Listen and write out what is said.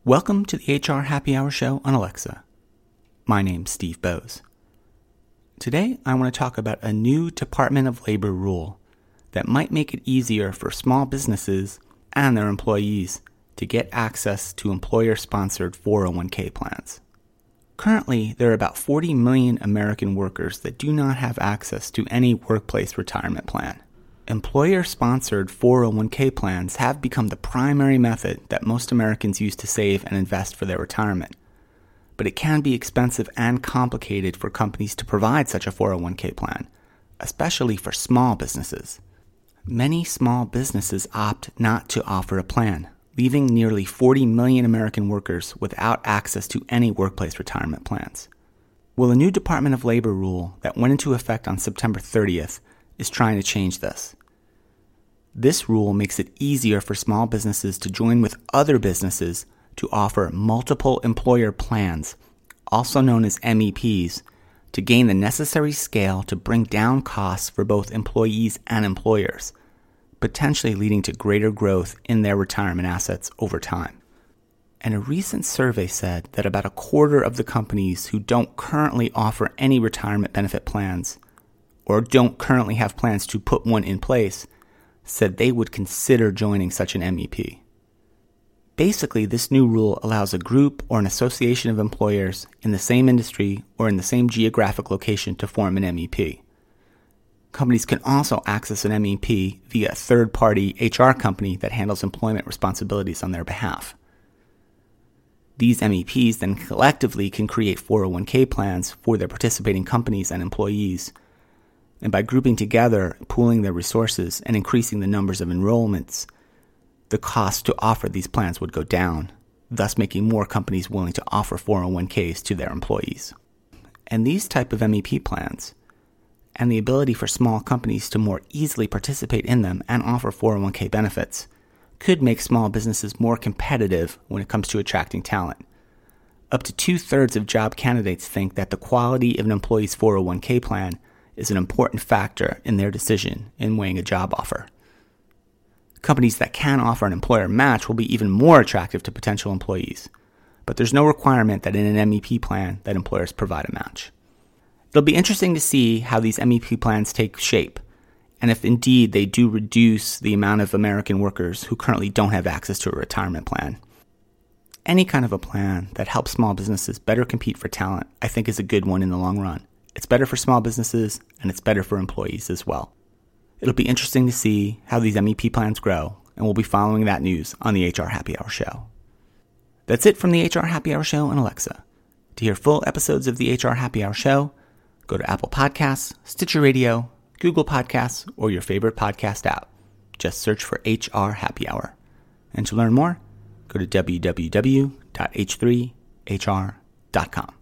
Welcome to the HR Happy Hour show on Alexa. My name's Steve Bowes. Today, I want to talk about a new Department of Labor rule that might make it easier for small businesses and their employees to get access to employer-sponsored 401k plans. Currently, there are about 40 million American workers that do not have access to any workplace retirement plan. Employer-sponsored 401k plans have become the primary method that most Americans use to save and invest for their retirement. But it can be expensive and complicated for companies to provide such a 401k plan, especially for small businesses. Many small businesses opt not to offer a plan, leaving nearly 40 million American workers without access to any workplace retirement plans. Well, a new Department of Labor rule that went into effect on September 30th is trying to change this. This rule makes it easier for small businesses to join with other businesses to offer multiple employer plans, also known as MEPs, to gain the necessary scale to bring down costs for both employees and employers, potentially leading to greater growth in their retirement assets over time. And a recent survey said that about a quarter of the companies who don't currently offer any retirement benefit plans, or don't currently have plans to put one in place, said they would consider joining such an MEP. Basically, this new rule allows a group or an association of employers in the same industry or in the same geographic location to form an MEP. Companies can also access an MEP via a third-party HR company that handles employment responsibilities on their behalf. These MEPs then collectively can create 401k plans for their participating companies and employees. And by grouping together, pooling their resources, and increasing the numbers of enrollments, the cost to offer these plans would go down, thus making more companies willing to offer 401ks to their employees. And these type of MEP plans, and the ability for small companies to more easily participate in them and offer 401k benefits, could make small businesses more competitive when it comes to attracting talent. Up to 2/3 of job candidates think that the quality of an employee's 401k plan is an important factor in their decision in weighing a job offer. Companies that can offer an employer match will be even more attractive to potential employees, but there's no requirement that in an MEP plan that employers provide a match. It'll be interesting to see how these MEP plans take shape, and if indeed they do reduce the amount of American workers who currently don't have access to a retirement plan. Any kind of a plan that helps small businesses better compete for talent, I think, is a good one in the long run. It's better for small businesses, and it's better for employees as well. It'll be interesting to see how these MEP plans grow, and we'll be following that news on the HR Happy Hour show. That's it from the HR Happy Hour show on Alexa. To hear full episodes of the HR Happy Hour show, go to Apple Podcasts, Stitcher Radio, Google Podcasts, or your favorite podcast app. Just search for HR Happy Hour. And to learn more, go to www.h3hr.com.